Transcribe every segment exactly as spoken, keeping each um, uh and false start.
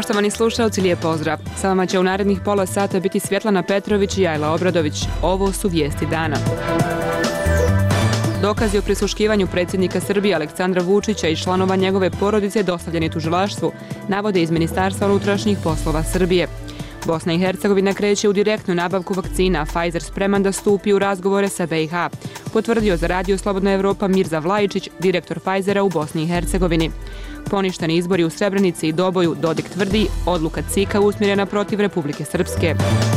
Poštovani slušalci, lijep pozdrav. Sa vama će u narednih pola sata biti Svjetlana Petrović i Ajla Obradović. Ovo su vijesti dana. Dokazi o prisluškivanju predsjednika Srbije Aleksandra Vučića i članova njegove porodice dostavljeni tužilaštvu, navode iz Ministarstva unutrašnjih poslova Srbije. Bosna i Hercegovina kreće u direktnu nabavku vakcina, Pfizer spreman da stupi u razgovore sa B i H, potvrdio za Radio Slobodna Evropa Mirza Vlajičić, direktor Pfizera u Bosni i Hercegovini. Poništeni izbori u Srebrenici i Doboju, Dodik tvrdi, odluka C I K-a usmjerena protiv Republike Srpske.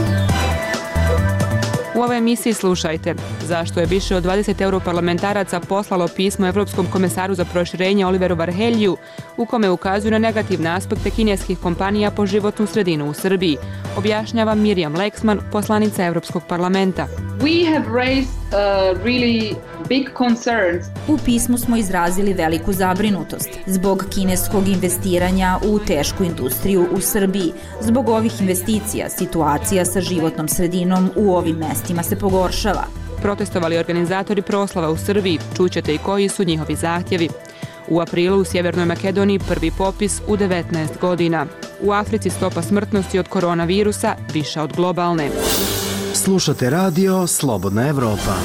U ovoj emisiji slušajte zašto je više od dvadeset europarlamentaraca poslalo pismo Evropskom komesaru za proširenje Oliveru Varheljiju u kome ukazuju na negativne aspekte kineskih kompanija po životnu sredinu u Srbiji, objašnjava Mirjam Leksman, poslanica Evropskog parlamenta. We have raised uh, really big concerns. U pismu smo izrazili veliku zabrinutost zbog kineskog investiranja u tešku industriju u Srbiji. Zbog ovih investicija situacija sa životnom sredinom u ovim mestima se pogoršava. Protestovali organizatori proslava u Srbiji, čućete i koji su njihovi zahtjevi. U aprilu u Sjevernoj Makedoniji prvi popis u devetnaest godina. U Africi stopa smrtnosti od koronavirusa viša od globalne. Slušate radio Slobodna Evropa.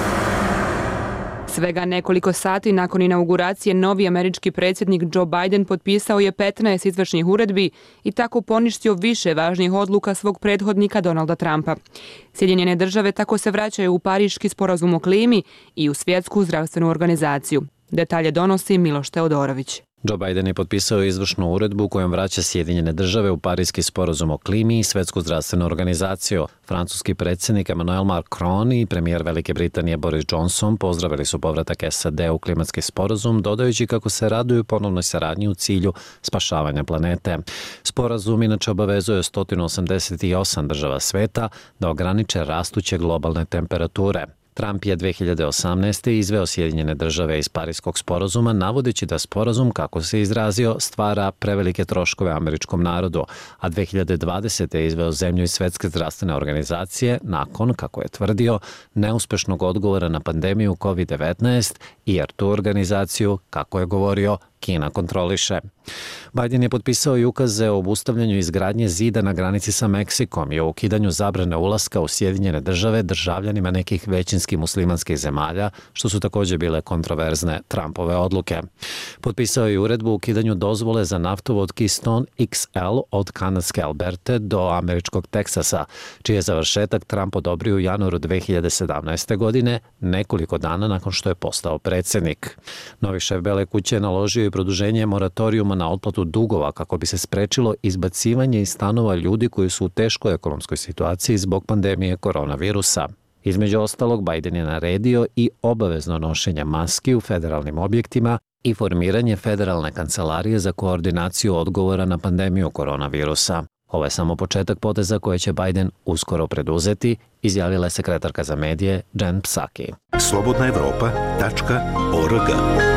Svega nekoliko sati nakon inauguracije novi američki predsjednik Joe Biden potpisao je petnaest izvršnih uredbi i tako poništio više važnih odluka svog prethodnika Donalda Trumpa. Sjedinjene države tako se vraćaju u Pariški sporazum o klimi i u Svjetsku zdravstvenu organizaciju. Detalje donosi Miloš Teodorović. Joe Biden je potpisao izvršnu uredbu kojom vraća Sjedinjene države u Pariški sporazum o klimi i Svjetsku zdravstvenu organizaciju. Francuski predsjednik Emmanuel Macron i premijer Velike Britanije Boris Johnson pozdravili su povratak S A D u klimatski sporazum, dodajući kako se raduju ponovnoj saradnji u cilju spašavanja planete. Sporazum inače obavezuje sto osamdeset osam država sveta da ograniče rastuće globalne temperature. Trump je dve hiljade osamnaeste. izveo Sjedinjene države iz Pariškog sporazuma, navodeći da sporazum, kako se izrazio, stvara prevelike troškove američkom narodu, a dve hiljade dvadesete. izveo zemlju iz Svjetske zdravstvene organizacije nakon, kako je tvrdio, neuspešnog odgovora na pandemiju kovid devetnaest, jer tu organizaciju, kako je govorio, Kina kontroliše. Biden je potpisao i ukaze o obustavljanju izgradnje zida na granici sa Meksikom i o ukidanju zabrane ulaska u Sjedinjene države državljanima nekih većinski muslimanskih zemalja, što su također bile kontroverzne Trumpove odluke. Potpisao je i uredbu o ukidanju dozvole za naftovod Keystone X L od kanadske Alberte do američkog Teksasa, čiji je završetak Trump odobrio u januaru dve hiljade sedamnaeste. godine, nekoliko dana nakon što je postao predsjednik. Novi šef Bele kuće je naložio i produženje moratorijuma na otplatu dugova kako bi se sprečilo izbacivanje iz stanova ljudi koji su u teškoj ekonomskoj situaciji zbog pandemije koronavirusa. Između ostalog, Biden je naredio i obavezno nošenje maski u federalnim objektima i formiranje federalne kancelarije za koordinaciju odgovora na pandemiju koronavirusa. Ovo je samo početak poteza koje će Biden uskoro preduzeti, izjavila je sekretarka za medije Jen Psaki. slobodna evropa tačka org.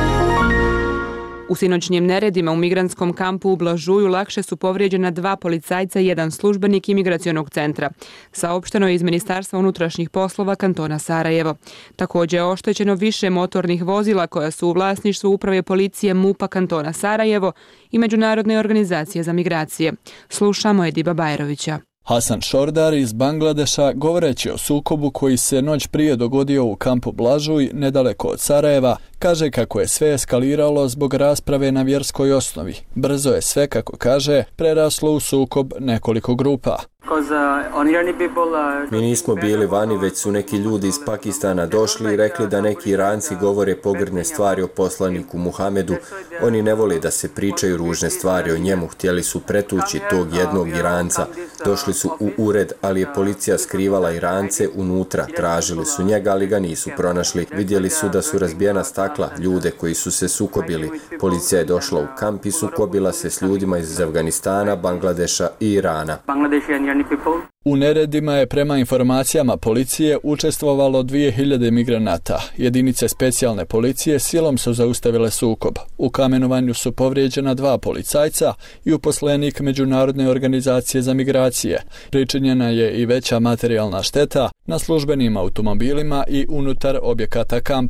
U sinoćnjim neredima u migrantskom kampu u Blažuju lakše su povrijeđena dva policajca i jedan službenik imigracionog centra. Saopšteno je iz Ministarstva unutrašnjih poslova kantona Sarajevo. Također je oštećeno više motornih vozila koja su u vlasništvu uprave policije MUP-a kantona Sarajevo i Međunarodne organizacije za migracije. Slušamo Ediba Bajrovića. Hasan Šordar iz Bangladeša, govoreći o sukobu koji se noć prije dogodio u kampu Blažuj, nedaleko od Sarajeva, kaže kako je sve eskaliralo zbog rasprave na vjerskoj osnovi. Brzo je sve, kako kaže, preraslo u sukob nekoliko grupa. Mi nismo bili vani, već su neki ljudi iz Pakistana došli i rekli da neki Iranci govore pogrdne stvari o poslaniku Muhamedu. Oni ne vole da se pričaju ružne stvari o njemu, htjeli su pretući tog jednog Iranca. Došli su u ured, ali je policija skrivala Irance unutra. Tražili su njega, ali ga nisu pronašli. Vidjeli su da su razbijena stakla, ljude koji su se sukobili. Policija je došla u kamp i sukobila se s ljudima iz Afganistana, Bangladeša i Irana. U neredima je prema informacijama policije učestvovalo dvije hiljade migranata. Jedinice specijalne policije silom su zaustavile sukob. U kamenovanju su povrijeđena dva policajca i uposlenik Međunarodne organizacije za migracije. Pričinjena je i veća materijalna šteta na službenim automobilima i unutar objekata kampa.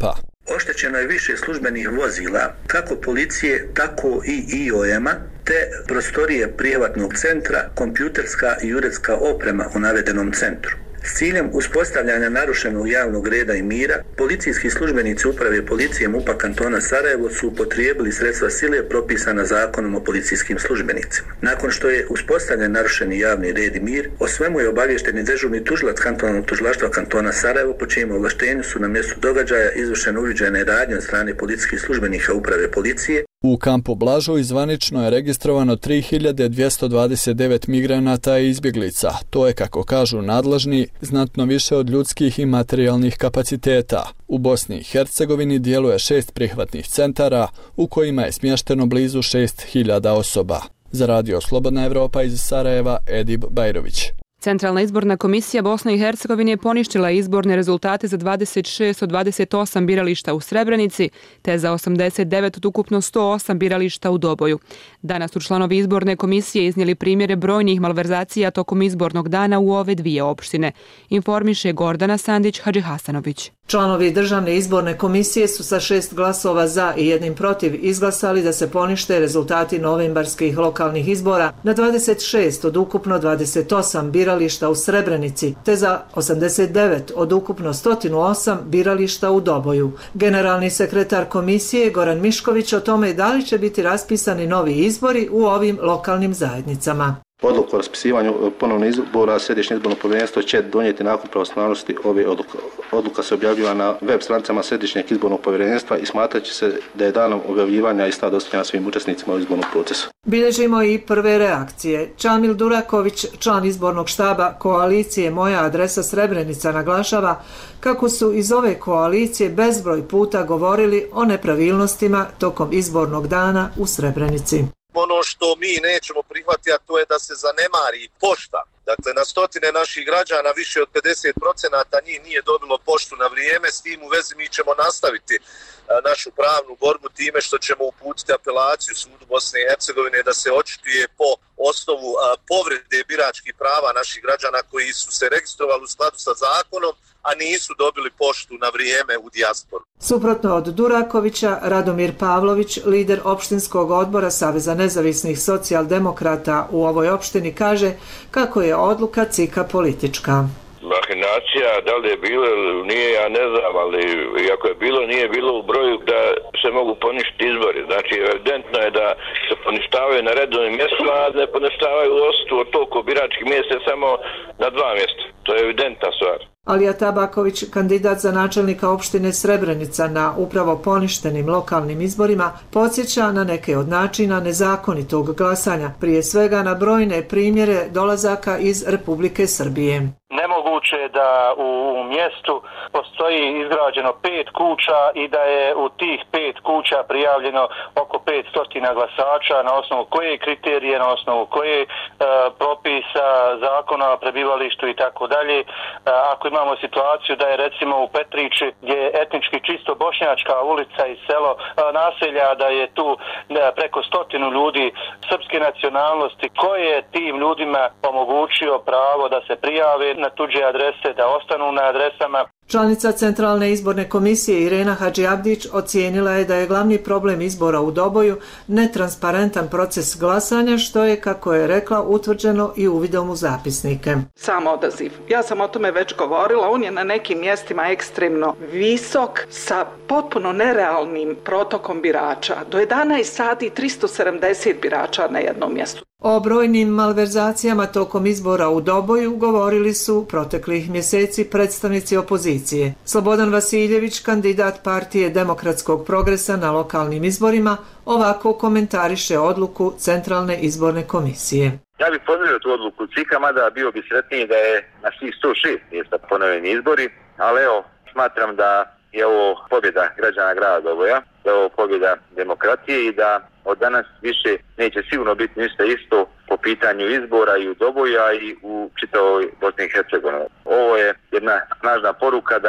Oštećeno je više službenih vozila, kako policije, tako i I O M-a, te prostorije prijevatnog centra, kompjuterska i uredska oprema u navedenom centru. S ciljem uspostavljanja narušenog javnog reda i mira, policijski službenici uprave policije MUP-a kantona Sarajevo su upotrijebili sredstva sile propisana zakonom o policijskim službenicima. Nakon što je uspostavljen narušeni javni red i mir, o svemu je obavješteni dežurni tužilac kantonalnog tužilaštva kantona Sarajevo, po čijem ovlaštenju su na mjestu događaja izvršene uviđajne radnje od strane policijskih službenika uprave policije. U kampu Blažuj zvanično je registrovano tri hiljade dvjesto dvadeset devet migranata i izbjeglica. To je, kako kažu nadležni, znatno više od ljudskih i materijalnih kapaciteta. U Bosni i Hercegovini djeluje šest prihvatnih centara u kojima je smješteno blizu šest hiljada osoba. Za Radio Slobodna Evropa iz Sarajeva, Edib Bajrović. Centralna izborna komisija Bosne i Hercegovine je poništila izborne rezultate za dvadeset šest od dvadeset osam birališta u Srebrenici, te za osamdeset devet od ukupno sto osam birališta u Doboju. Danas su članovi izborne komisije iznijeli primjere brojnih malverzacija tokom izbornog dana u ove dvije opštine, informiše Gordana Sandić-Hadžihasanović. Članovi državne izborne komisije su sa šest glasova za i jednim protiv izglasali da se ponište rezultati novembarskih lokalnih izbora na dvadeset šest od ukupno dvadeset osam birališta u Srebrenici, te za osamdeset devet od ukupno sto osam birališta u Doboju. Generalni sekretar komisije Goran Mišković o tome da li će biti raspisani novi izbori u ovim lokalnim zajednicama. Odluku o raspisivanju ponovnih izbora Središnje izborno povjerenstvo će donijeti nakon pravosnažnosti ove odluke. Odluka se objavljiva na web stranicama Središnjeg izbornog povjerenstva i smatrat će se da je danom objavljivanja ista dostavljena svim učesnicima u izbornom procesu. Bilježimo i prve reakcije. Čamil Duraković, član izbornog štaba koalicije Moja adresa Srebrenica, naglašava kako su iz ove koalicije bezbroj puta govorili o nepravilnostima tokom izbornog dana u Srebrenici. Ono što mi nećemo prihvatiti, a to je da se zanemari pošta. Dakle, na stotine naših građana, više od pedeset procenata njih nije dobilo poštu na vrijeme. S tim u vezi mi ćemo nastaviti našu pravnu borbu time što ćemo uputiti apelaciju sudu Bosne i Hercegovine da se očituje po osnovu povrede biračkih prava naših građana koji su se registrovali u skladu sa zakonom, a nisu dobili poštu na vrijeme u dijasporu. Suprotno od Durakovića, Radomir Pavlović, lider opštinskog odbora Saveza nezavisnih socijaldemokrata u ovoj opštini, kaže kako je odluka C I K-a politička. Mahinacija, da li je bilo ili nije, ja ne znam, ali ako je bilo, nije bilo u broju da se mogu poništiti izbori. Znači, evidentno je da se poništavaju na redovnim mjestima, a ne poništavaju u odsutu od toliko biračkih mjesta samo na dva mjesta. To je evidentna stvar. Alija Tabaković, kandidat za načelnika opštine Srebrenica na upravo poništenim lokalnim izborima, podsjeća na neke od načina nezakonitog glasanja, prije svega na brojne primjere dolazaka iz Republike Srbije. Nemoguće je da u mjestu postoji izgrađeno pet kuća i da je u tih pet kuća prijavljeno oko petsto glasača, na osnovu koje kriterije, na osnovu koje e, propisa, zakona o prebivalištu i tako dalje. Ako imamo situaciju da je recimo u Petrići, gdje je etnički čisto bošnjačka ulica i selo, e, naselja, da je tu e, preko stotinu ljudi srpske nacionalnosti, koje je tim ljudima omogućio pravo da se prijave na tuđe adrese, da ostanu na adresama. Članica Centralne izborne komisije Irena Hadžiabdić ocijenila je da je glavni problem izbora u Doboju netransparentan proces glasanja, što je, kako je rekla, utvrđeno i uvidom u zapisnike. Sam odaziv. Ja sam o tome već govorila, on je na nekim mjestima ekstremno visok sa potpuno nerealnim protokom birača. Do jedanaest sati tristo sedamdeset birača na jednom mjestu. O brojnim malverzacijama tokom izbora u Doboju govorili su proteklih mjeseci predstavnici opozicije. Slobodan Vasiljević, kandidat partije Demokratskog progresa na lokalnim izborima, ovako komentariše odluku Centralne izborne komisije. Ja bih pozdravio tu odluku C I K-a, mada bio bi sretniji da je na svih sto šest mjesta ponovljeni izbori, ali evo, smatram da je ovo pobjeda građana grada Doboja, da je ovo pobjeda demokratije i da od danas više neće sigurno biti ništa isto po pitanju izbora i u Doboju, a i u čitavoj Bosni i Hercegovini. Ovo je jedna snažna poruka da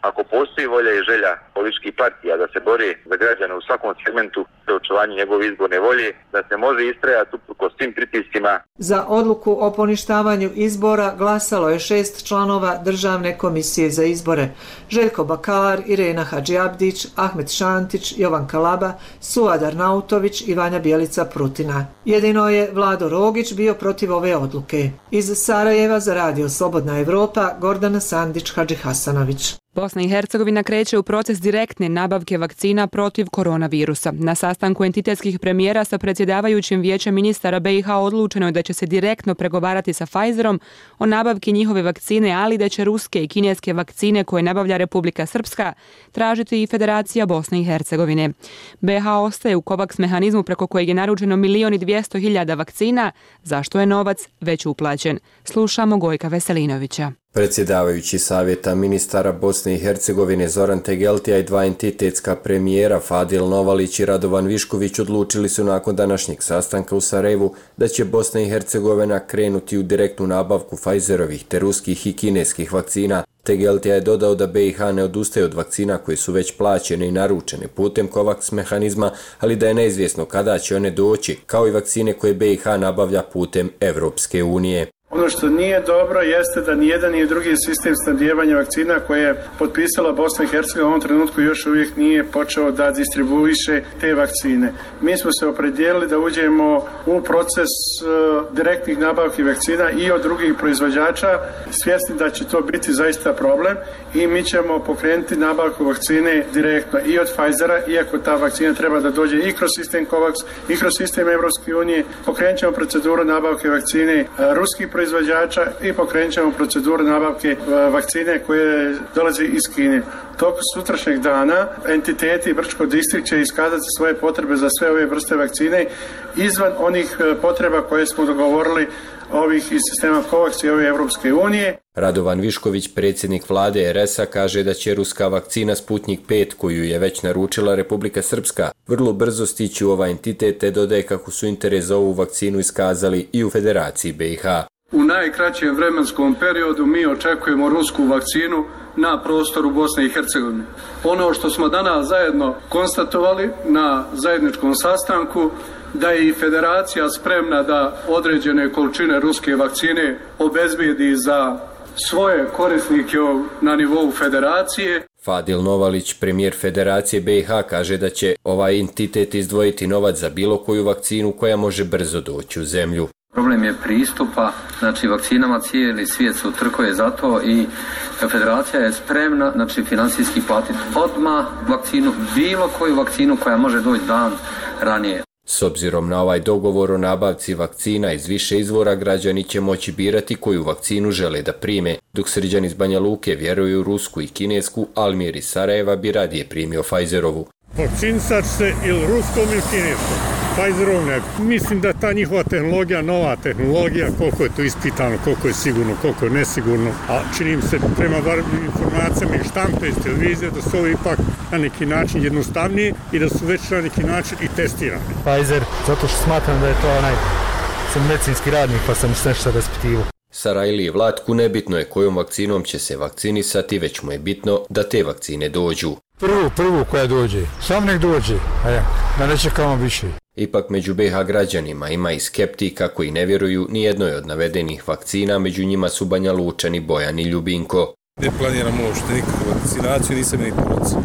ako postoji volja i želja političkih partija da se bori za građane u svakom segmentu za očuvanje njegove izborne volje, da se može istrajati uprkos svim pritiscima. Za odluku o poništavanju izbora glasalo je šest članova Državne komisije za izbore: Željko Bakalar, Irena Hadžiabdić, Ahmet Šantić, Jovan Kalaba, Suad Arnautović i Vanja Bjelica Prutina. Jedino je Vlado Rogić bio protiv ove odluke. Iz Sarajeva za Radio Slobodna Evropa, Gordana Sandić-Hadžihasanović. Bosna i Hercegovina kreće u proces direktne nabavke vakcina protiv koronavirusa. Na sastanku entitetskih premijera sa predsjedavajućim vijećem ministara B i H odlučeno je da će se direktno pregovarati sa Pfizerom o nabavki njihove vakcine, ali da će ruske i kineske vakcine koje nabavlja Republika Srpska tražiti i Federacija Bosne i Hercegovine. B i H ostaje u COVAX mehanizmu preko kojeg je naručeno milion i dvjesto hiljada vakcina, zašto je novac već uplaćen. Slušamo Gojka Veselinovića. Predsjedavajući savjeta ministara Bosne i Hercegovine Zoran Tegeltija i dva entitetska premijera Fadil Novalić i Radovan Višković odlučili su nakon današnjeg sastanka u Sarajevu da će Bosna i Hercegovina krenuti u direktnu nabavku Pfizerovih te ruskih i kineskih vakcina. Tegeltija je dodao da B i H ne odustaje od vakcina koje su već plaćene i naručene putem COVAX mehanizma, ali da je neizvjesno kada će one doći, kao i vakcine koje B i H nabavlja putem Evropske unije. Ono što nije dobro jeste da nijedan ni drugi sistem snabdijevanja vakcina koje je potpisala Bosna i Hercegovina u ovom trenutku još uvijek nije počeo da distribuiše te vakcine. Mi smo se opredijelili da uđemo u proces uh, direktnih nabavki vakcina i od drugih proizvođača, svjesni da će to biti zaista problem, i mi ćemo pokrenuti nabavku vakcine direktno i od Pfizera, iako ta vakcina treba da dođe i kroz sistem COVAX i kroz sistem Evropske unije. Pokrenut ćemo proceduru nabavke vakcine uh, ruskih proizvođača i pokrenut ćemo proceduru nabavke vakcine koje dolazi iz Kine. Tokom sutrašnjeg dana entiteti Brčko distrikt će iskazati svoje potrebe za sve ove vrste vakcine izvan onih potreba koje smo dogovorili ovih iz sistema COVAX i ove Evropske unije. Radovan Višković, predsjednik vlade R S A, kaže da će ruska vakcina Sputnik pet, koju je već naručila Republika Srpska, vrlo brzo stići u ovaj entitet, te dodaje kako su interes za ovu vakcinu iskazali i u Federaciji B i H. U najkraćem vremenskom periodu mi očekujemo rusku vakcinu na prostoru Bosne i Hercegovine. Ono što smo danas zajedno konstatovali na zajedničkom sastanku, da je i Federacija spremna da određene količine ruske vakcine obezbijedi za svoje korisnike na nivou Federacije. Fadil Novalić, premijer Federacije B i H, kaže da će ovaj entitet izdvojiti novac za bilo koju vakcinu koja može brzo doći u zemlju. Problem je pristupa, znači vakcinama, cijeli svijet se utrkuje za to i Federacija je spremna, znači financijski platiti odmah vakcinu, bilo koju vakcinu koja može doći dan ranije. S obzirom na ovaj dogovor o nabavci vakcina iz više izvora, građani će moći birati koju vakcinu žele da prime, dok Srđan iz Banja Luke vjeruju u rusku i kinesku, Almir iz Sarajeva bi radije primio Pfizerovu. Vakcinisat se ili ruskom ili kineskom. Pfizerom ne. Mislim da ta njihova tehnologija, nova tehnologija, koliko je to ispitano, koliko je sigurno, koliko je nesigurno, a čini mi se prema informacijama i štampe iz televizije da su ovo ipak na neki način jednostavniji i da su već na neki način i testirani. Pfizer, zato što smatram da je to onaj, sam medicinski radnik pa sam sve što raspitivo. Sarajliji Vlatku nebitno je kojom vakcinom će se vakcinisati, već mu je bitno da te vakcine dođu. Prvu, prvu koja dođe, sam nek dođe, a ja, da ne čekamo više. Ipak među B i H građanima ima i skeptika koji ne vjeruju ni jednoj od navedenih vakcina, među njima su Banja Lučani, Bojan i Ljubinko. Ne planiramo uopšte nikakvu vakcinaciju, nisam ni porodca.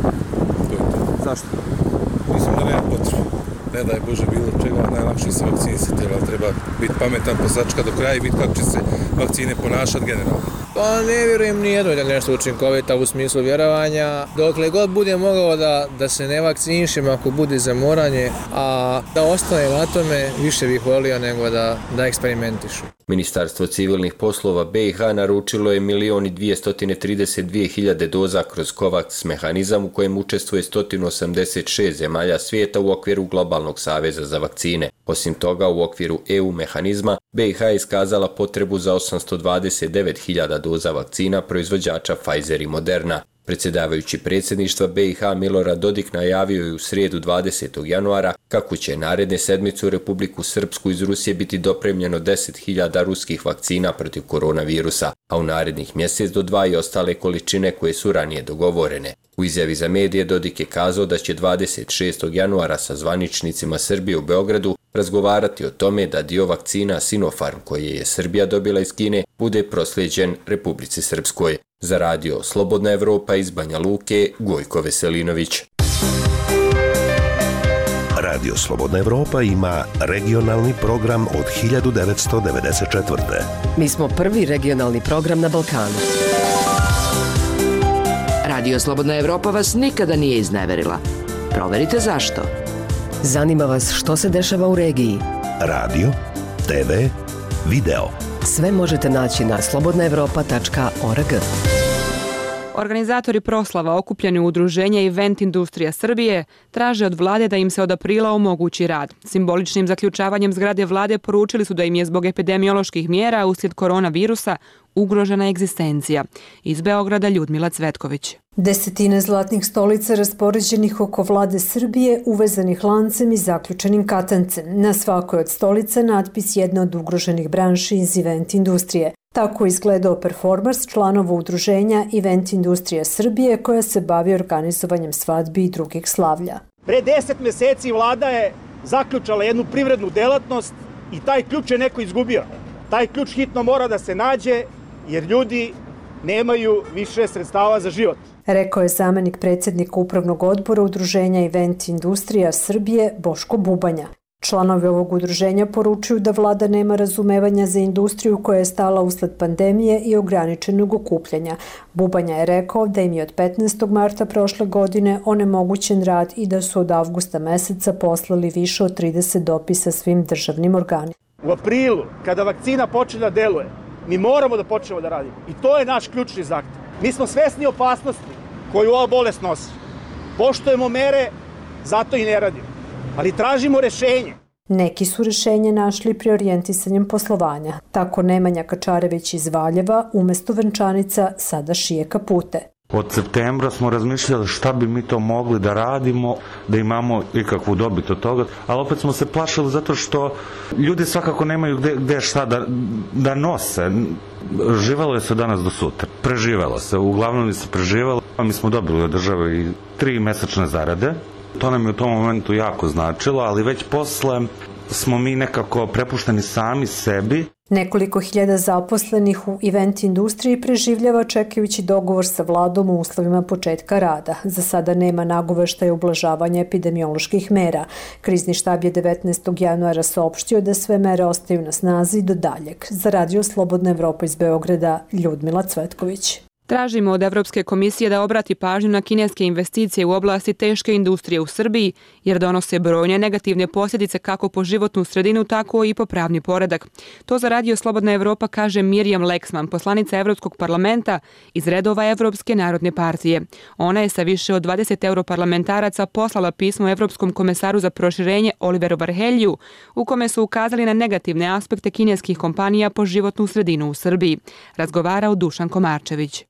Zašto? Mislim da nema potrebe. Ne daj Bože bilo čega, najlakše se vakcinisati, ali treba biti pametan, posačka do kraja i biti kako će se vakcine ponašati generalno. Pa ne vjerujem ni jedno da je nešto učinkovita u smislu vjerovanja. Dokle god bude mogao da, da se ne vakcinišem ako bude zamoranje, a da ostane na tome, više bih volio nego da, da eksperimentišu. Ministarstvo civilnih poslova B i H naručilo je milion i dvjesto trideset dvije hiljade doza kroz COVAX mehanizam u kojem učestvuje sto osamdeset šest zemalja svijeta u okviru Globalnog saveza za vakcine. Osim toga, u okviru E U mehanizma B i H je iskazala potrebu za osamsto dvadeset devet hiljada doza vakcina proizvođača Pfizer i Moderna. Predsjedavajući predsjedništva B i H Milorad Dodik najavio je u srijedu dvadesetog januara kako će naredne sedmice u Republiku Srpsku iz Rusije biti dopremljeno deset hiljada ruskih vakcina protiv koronavirusa, a u narednih mjesec do dva i ostale količine koje su ranije dogovorene. U izjavi za medije Dodik je kazao da će dvadeset šestog januara sa zvaničnicima Srbije u Beogradu razgovarati o tome da dio vakcina Sinopharm koje je Srbija dobila iz Kine bude proslijeđen Republici Srpskoj. Za radio Slobodna Evropa iz Banja Luke, Gojko Veselinović. Radio Slobodna Evropa ima regionalni program od hiljadu devetsto devedeset četvrte. Mi smo prvi regionalni program na Balkanu. Radio Slobodna Evropa vas nikada nije izneverila. Proverite zašto. Zanima vas što se dešava u regiji. Radio, te ve, video. Sve možete naći na slobodna evropa tačka org. Organizatori proslava okupljeni u udruženje Event Industrija Srbije traže od vlade da im se od aprila omogući rad. Simboličnim zaključavanjem zgrade vlade poručili su da im je zbog epidemioloških mjera uslijed koronavirusa ugrožena egzistencija. Iz Beograda Ljudmila Cvetković. Desetine zlatnih stolica raspoređenih oko vlade Srbije, uvezanih lancem i zaključenim katancem. Na svakoj od stolica natpis jedne od ugroženih branši iz event industrije. Tako izgledao performans članova udruženja Event Industrija Srbije koja se bavi organizovanjem svadbi i drugih slavlja. Pre deset meseci vlada je zaključala jednu privrednu delatnost i taj ključ je neko izgubio. Taj ključ hitno mora da se nađe jer ljudi nemaju više sredstava za život. Rekao je zamenik predsjednika upravnog odbora udruženja Event Industrija Srbije Boško Bubanja. Članovi ovog udruženja poručuju da vlada nema razumevanja za industriju koja je stala usled pandemije i ograničenog okupljanja. Bubanja je rekao da im je od petnaestog marta prošle godine onemogućen rad i da su od avgusta meseca poslali više od trideset dopisa svim državnim organima. U aprilu, kada vakcina počne da deluje, mi moramo da počnemo da radimo. I to je naš ključni zahtev. Mi smo svesni opasnosti koju ova bolest nosi. Poštujemo mere, zato i ne radimo. Ali tražimo rešenje. Neki su rešenje našli pri orijentisanjem poslovanja. Tako Nemanja Kačarević iz Valjeva umjesto venčanica sada šije kapute. Od septembra smo razmišljali šta bi mi to mogli da radimo, da imamo ikakvu dobit od toga, ali opet smo se plašili zato što ljudi svakako nemaju gde, gde šta da, da nose. Živalo je se danas do sutra. Preživalo se, uglavnom se preživalo. Mi smo dobili od države i tri mesečne zarade. To nam je u tom momentu jako značilo, ali već posle smo mi nekako prepušteni sami sebi. Nekoliko hiljada zaposlenih u event industriji preživljava čekajući dogovor sa vladom u uslovima početka rada. Za sada nema nagoveštaja ublažavanja epidemioloških mera. Krizni štab je devetnaestog januara saopštio da sve mere ostaju na snazi do daljeg. Za radio Slobodna Evropa iz Beograda, Ljudmila Cvetković. Tražimo od Evropske komisije da obrati pažnju na kineske investicije u oblasti teške industrije u Srbiji, jer donose brojne negativne posljedice kako po životnu sredinu, tako i po pravni poredak. To za radio Slobodna Evropa kaže Mirjam Leksman, poslanica Evropskog parlamenta iz redova Evropske narodne partije. Ona je sa više od dvadeset europarlamentaraca poslala pismo Evropskom komesaru za proširenje Oliveru Varhelju, u kome su ukazali na negativne aspekte kineskih kompanija po životnu sredinu u Srbiji. Razgovarao Dušan Komarčević.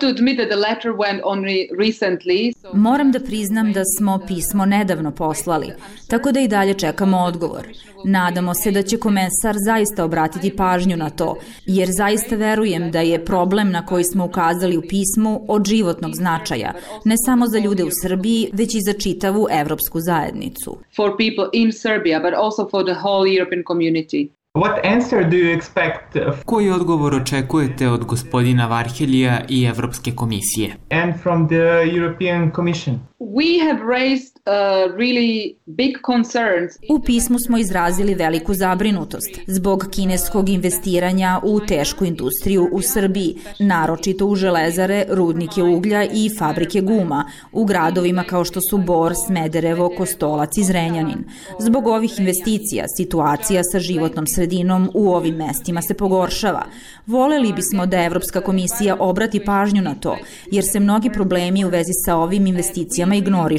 Moram da priznam da smo pismo nedavno poslali, tako da i dalje čekamo odgovor. Nadamo se da će komesar zaista obratiti pažnju na to, jer zaista verujem da je problem na koji smo ukazali u pismu od životnog značaja, ne samo za ljude u Srbiji, već i za čitavu evropsku zajednicu. For people in Serbia, but also for the whole European community. What answer do you expect? Koji odgovor očekujete od gospodina Varhelija i Evropske komisije? And from the European Commission? We have raised uh, really big concerns. U pismu smo izrazili veliku zabrinutost zbog kineskog investiranja u tešku industriju u Srbiji, naročito u železare, rudnike uglja i fabrike guma, u gradovima kao što su Bor, Smederevo, Kostolac i Zrenjanin. Zbog ovih investicija, situacija sa životnom sredinom u ovim mestima se pogoršava. Voleli bismo da Evropska komisija obrati pažnju na to, jer se mnogi problemi u vezi sa ovim investicijama ignorišu.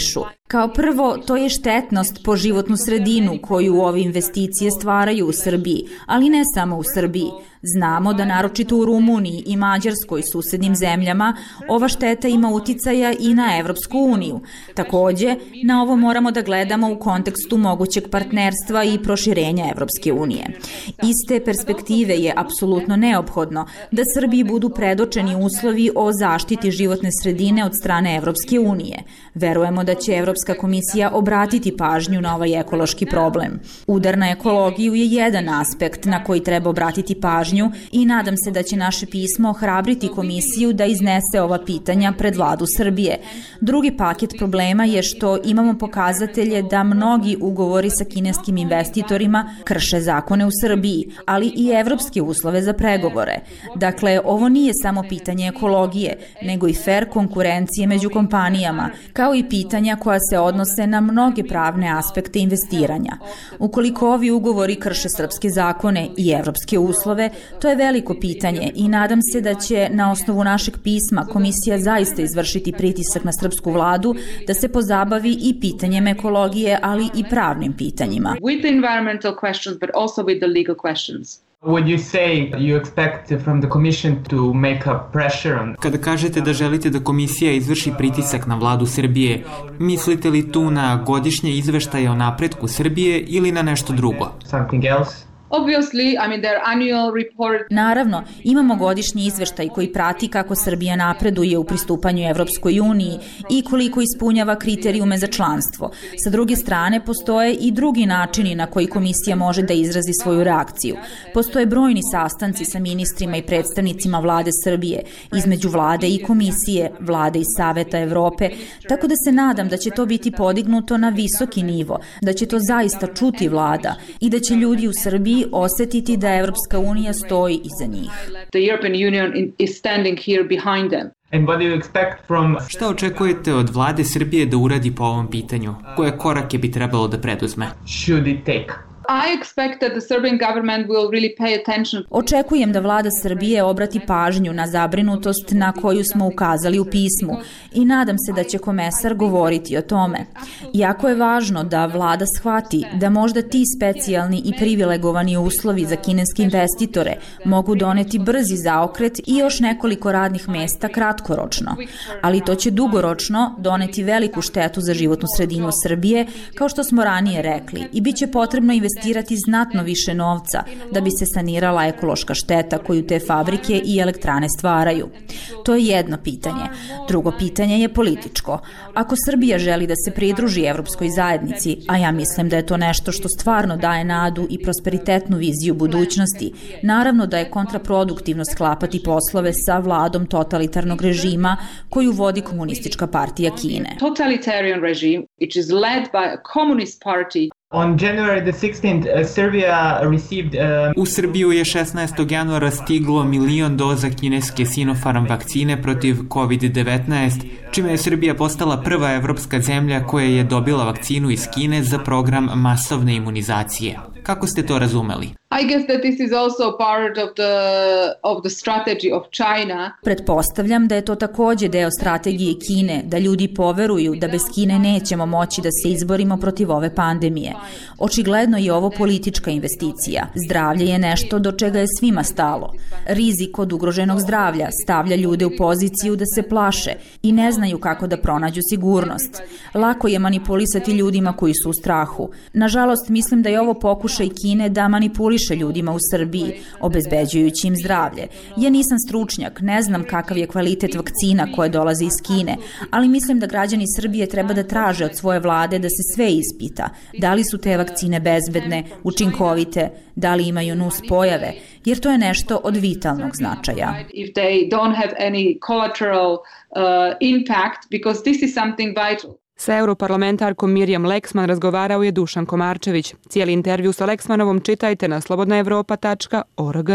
Kao prvo, to je štetnost po životnu sredinu koju ove investicije stvaraju u Srbiji, ali ne samo u Srbiji. Znamo da naročito u Rumuniji i Mađarskoj, susednim zemljama, ova šteta ima uticaja i na Evropsku uniju. Takođe, na ovo moramo da gledamo u kontekstu mogućeg partnerstva i proširenja Evropske unije. Iz te perspektive je apsolutno neophodno da Srbiji budu predočeni uslovi o zaštiti životne sredine od strane Evropske unije. Verujemo da će Evropska komisija obratiti pažnju na ovaj ekološki problem. Udar na ekologiju je jedan aspekt na koji treba obratiti pažnju i nadam se da će naše pismo ohrabriti komisiju da iznese ova pitanja pred vladu Srbije. Drugi paket problema je što imamo pokazatelje da mnogi ugovori sa kineskim investitorima krše zakone u Srbiji, ali i evropske uslove za pregovore. Dakle, ovo nije samo pitanje ekologije, nego i fer konkurencije među kompanijama, kao i pitanja koja se odnose na mnoge pravne aspekte investiranja. Ukoliko ovi ugovori krše srpske zakone i evropske uslove, to je veliko pitanje i nadam se da će na osnovu našeg pisma komisija zaista izvršiti pritisak na srpsku vladu da se pozabavi i pitanjem ekologije, ali i pravnim pitanjima. With the environmental questions, but also with the legal questions. Would you say you expect from the commission to make a pressure on... Kada kažete da želite da komisija izvrši pritisak na vladu Srbije, mislite li tu na godišnje izveštaje o napretku Srbije ili na nešto drugo? Something else? Obviously, I mean, their annual report... Naravno, imamo godišnji izveštaj koji prati kako Srbija napreduje u pristupanju Evropskoj uniji i koliko ispunjava kriterijume za članstvo. Sa druge strane, postoje i drugi načini na koji komisija može da izrazi svoju reakciju. Postoje brojni sastanci sa ministrima i predstavnicima vlade Srbije, između vlade i komisije, vlade i Saveta Evrope, tako da se nadam da će to biti podignuto na visoki nivo, da će to zaista čuti vlada i da će ljudi u Srbiji osetiti da Evropska unija stoji iza njih. The European Union is standing here behind them. And what do you expect from... Šta očekujete od vlade Srbije da uradi po ovom pitanju? Koje korake bi trebalo da preduzme? Should it take? I expect that the Serbian government will really pay attention. Očekujem da vlada Srbije obrati pažnju na zabrinutost na koju smo ukazali u pismu i nadam se da će komesar govoriti o tome. Jako je važno da vlada shvati da možda ti specijalni i privilegovani uslovi za kineske investitore mogu doneti brzi zaokret i još nekoliko radnih mesta kratkoročno, ali to će dugoročno doneti veliku štetu za životnu sredinu Srbije, kao što smo ranije rekli, i bit će potrebno investirati investirati znatno više novca da bi se sanirala ekološka šteta koju te fabrike i elektrane stvaraju. To je jedno pitanje. Drugo pitanje je političko. Ako Srbija želi da se pridruži Evropskoj zajednici, a ja mislim da je to nešto što stvarno daje nadu i prosperitetnu viziju budućnosti, naravno da je kontraproduktivno sklapati poslove sa vladom totalitarnog režima koju vodi Komunistička partija Kine. Totalitarian regime, which is led by a communist party. On January the sixteenth, uh, Serbia received... Uh... U Srbiju je šesnaestog januara stiglo milion doza kineske Sinopharm vakcine protiv kovid devetnaest, čime je Srbija postala prva evropska zemlja koja je dobila vakcinu iz Kine za program masovne imunizacije. Kako ste to razumeli? I guess that this is also part of the of the strategy of China. Pretpostavljam da je to takođe deo strategije Kine, da ljudi poveruju da bez Kine nećemo moći da se izborimo protiv ove pandemije. Očigledno je ovo politička investicija. Zdravlje je nešto do čega je svima stalo. Rizik od ugroženog zdravlja stavlja ljude u poziciju da se plaše i ne znaju kako da pronađu sigurnost. Lako je manipulisati ljudima koji su u strahu. Nažalost, mislim da je ovo pokušaj Kine da manipuliše ljudima u Srbiji, obezbeđujući im zdravlje. Ja nisam stručnjak, ne znam kakav je kvalitet vakcina koje dolaze iz Kine, ali mislim da građani Srbije treba da traže od svoje vlade da se sve ispita. Da li su te vakcine bezbedne, učinkovite, da li imaju nus pojave, jer to je nešto od vitalnog značaja. If they don't have any collateral uh, impact, because this is something vital. Sa europarlamentarkom Mirjam Leksman razgovarao je Dušan Komarčević. Cijeli intervju sa Leksmanovom čitajte na slobodna evropa tačka org.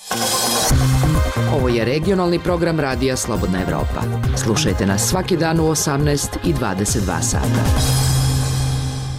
Ovo je regionalni program radija Slobodna Evropa. Slušajte nas svaki dan u osamnaest i dvadeset dva sata.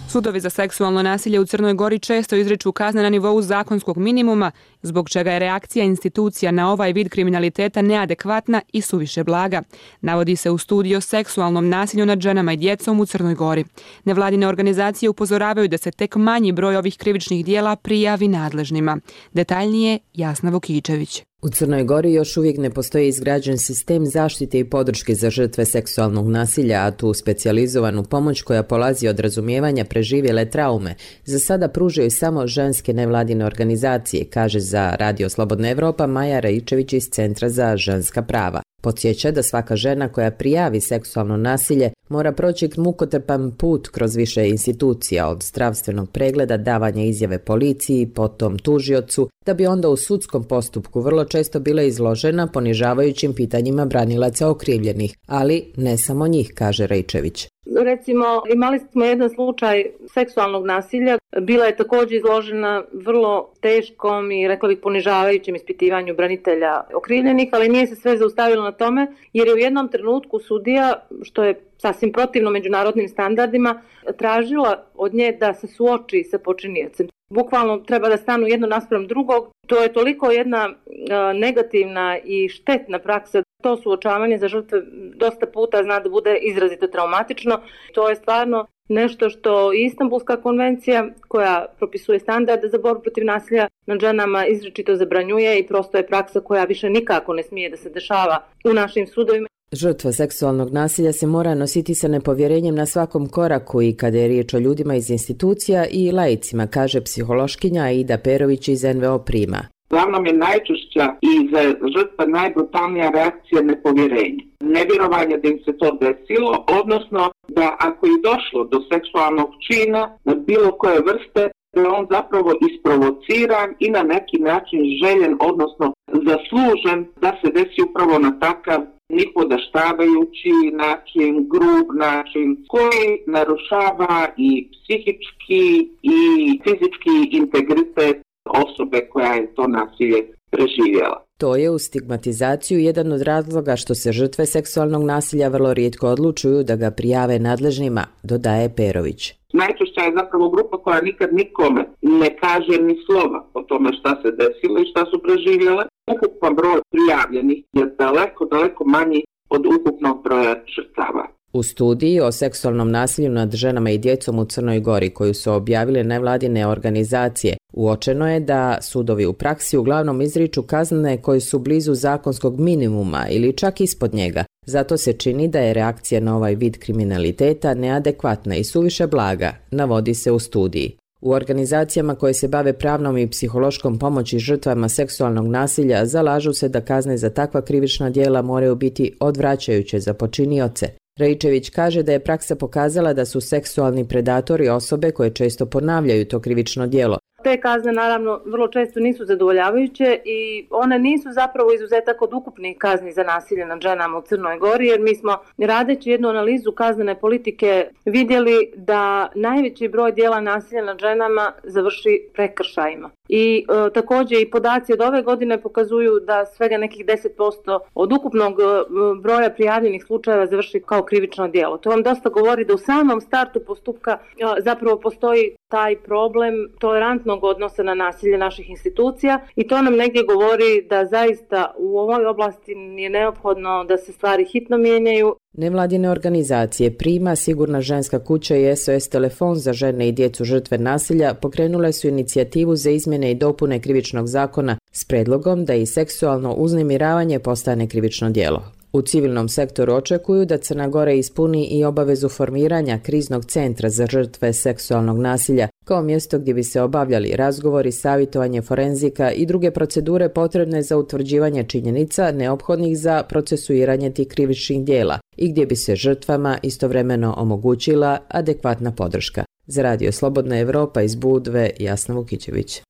Sudovi za seksualno nasilje u Crnoj Gori često izriču kazne na nivou zakonskog minimuma, zbog čega je reakcija institucija na ovaj vid kriminaliteta neadekvatna i suviše blaga. Navodi se u studiji o seksualnom nasilju nad ženama i djecom u Crnoj Gori. Nevladine organizacije upozoravaju da se tek manji broj ovih krivičnih dijela prijavi nadležnima. Detaljnije Jasna Vukičević. U Crnoj Gori još uvijek ne postoji izgrađen sistem zaštite i podrške za žrtve seksualnog nasilja, a tu specijalizovanu pomoć koja polazi od razumijevanja preživjele traume za sada pružaju samo ženske nevladine organizacije, kaže za Radio Slobodna Evropa Maja Raičević iz Centra za ženska prava. Podsjeća da svaka žena koja prijavi seksualno nasilje mora proći mukotrpan put kroz više institucija, od zdravstvenog pregleda, davanja izjave policiji, potom tužiocu, da bi onda u sudskom postupku vrlo često bila izložena ponižavajućim pitanjima branilaca okrivljenih, ali ne samo njih, kaže Raičević. Recimo, imali smo jedan slučaj seksualnog nasilja. Bila je također izložena vrlo teškom i, rekla bih, ponižavajućem ispitivanju branitelja okrivljenih, ali nije se sve zaustavilo na tome, jer je u jednom trenutku sudija, što je sasvim protivno međunarodnim standardima, tražila od nje da se suoči sa počiniocem. Bukvalno treba da stanu jedno naspram drugog. To je toliko jedna a, negativna i štetna praksa. To suočavanje za žrtve dosta puta zna da bude izrazito traumatično. To je stvarno nešto što i Istanbulska konvencija, koja propisuje standarde za borbu protiv nasilja nad ženama, izričito zabranjuje i prosto je praksa koja više nikako ne smije da se dešava u našim sudovima. Žrtva seksualnog nasilja se mora nositi sa nepovjerenjem na svakom koraku i kada je riječ o ljudima iz institucija i laicima, kaže psihološkinja Aida Perović iz en ve o Prima. Uglavnom je najčešća i za žrtva najbrutalnija reakcija nepovjerenja. Nevjerovanje da im se to desilo, odnosno da ako je došlo do seksualnog čina na bilo koje vrste, da je on zapravo isprovociran i na neki način željen, odnosno zaslužen da se desi upravo na takav nipodaštavajući način, grub način, koji narušava i psihički i fizički integritet osobe koja je to nasilje preživjela. To je uz stigmatizaciju jedan od razloga što se žrtve seksualnog nasilja vrlo rijetko odlučuju da ga prijave nadležnima, dodaje Perović. Najčešća je zapravo grupa koja nikad nikome ne kaže ni slova o tome šta se desilo i šta su preživjele. Ukupan broj prijavljenih je daleko, daleko manji od ukupnog broja žrtava. U studiji o seksualnom nasilju nad ženama i djecom u Crnoj Gori, koju su objavile nevladine organizacije, uočeno je da sudovi u praksi uglavnom izriču kazne koje su blizu zakonskog minimuma ili čak ispod njega. Zato se čini da je reakcija na ovaj vid kriminaliteta neadekvatna i suviše blaga, navodi se u studiji. U organizacijama koje se bave pravnom i psihološkom pomoći žrtvama seksualnog nasilja zalažu se da kazne za takva krivična djela moraju biti odvraćajuće za počinioce. Raičević kaže da je praksa pokazala da su seksualni predatori osobe koje često ponavljaju to krivično djelo. Te kazne naravno vrlo često nisu zadovoljavajuće i one nisu zapravo izuzetak od ukupnih kazni za nasilje nad ženama u Crnoj Gori, jer mi smo, radeći jednu analizu kaznene politike, vidjeli da najveći broj djela nasilja nad ženama završi prekršajima. I e, također i podaci od ove godine pokazuju da svega nekih deset posto od ukupnog e, broja prijavljenih slučajeva završi kao krivično djelo. To vam dosta govori da u samom startu postupka e, zapravo postoji taj problem tolerantnog odnosa na nasilje naših institucija i to nam negdje govori da zaista u ovoj oblasti je neophodno da se stvari hitno mijenjaju. Nevladine organizacije Prima, Sigurna ženska kuća i es o es telefon za žene i djecu žrtve nasilja pokrenule su inicijativu za izmjene i dopune krivičnog zakona s predlogom da i seksualno uznemiravanje postane krivično djelo. U civilnom sektoru očekuju da Crna Gora ispuni i obavezu formiranja kriznog centra za žrtve seksualnog nasilja kao mjesto gdje bi se obavljali razgovori, savjetovanje forenzika i druge procedure potrebne za utvrđivanje činjenica neophodnih za procesuiranje tih krivičnih djela i gdje bi se žrtvama istovremeno omogućila adekvatna podrška. Za Radio Slobodna Evropa iz Budve, Jasna Vukičević.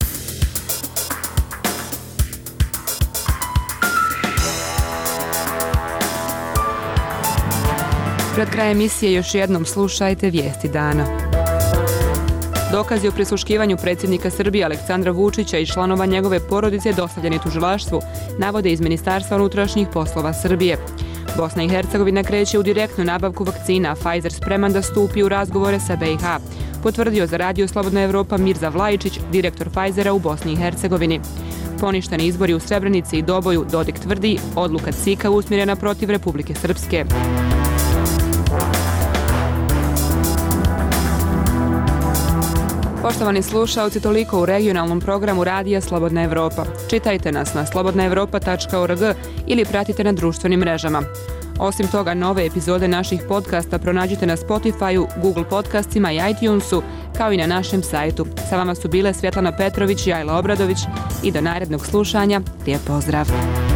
Pred kraj emisije još jednom slušajte vijesti dana. Dokazi o prisluškivanju predsjednika Srbije Aleksandra Vučića i članova njegove porodice dostavljeni tužilaštvu, navode iz Ministarstva unutrašnjih poslova Srbije. Bosna i Hercegovina kreće u direktnu nabavku vakcina, Pfizer spreman da stupi u razgovore sa be i ha. potvrdio za Radio Slobodna Evropa Mirza Vlajičić, direktor Pfizera u Bosni i Hercegovini. Poništeni izbori u Srebrenici i Doboju, Dodik tvrdi, odluka C I K-a usmjerena protiv Republike Srpske. Poštovani slušalci, toliko u regionalnom programu Radija Slobodna Evropa. Čitajte nas na slobodna evropa tačka org ili pratite na društvenim mrežama. Osim toga, nove epizode naših podcasta pronađite na Spotify-u, Google podcastima i iTunesu, kao i na našem sajtu. Sa vama su bile Svjetlana Petrović i Ajla Obradović i do narednog slušanja. Lijep pozdrav!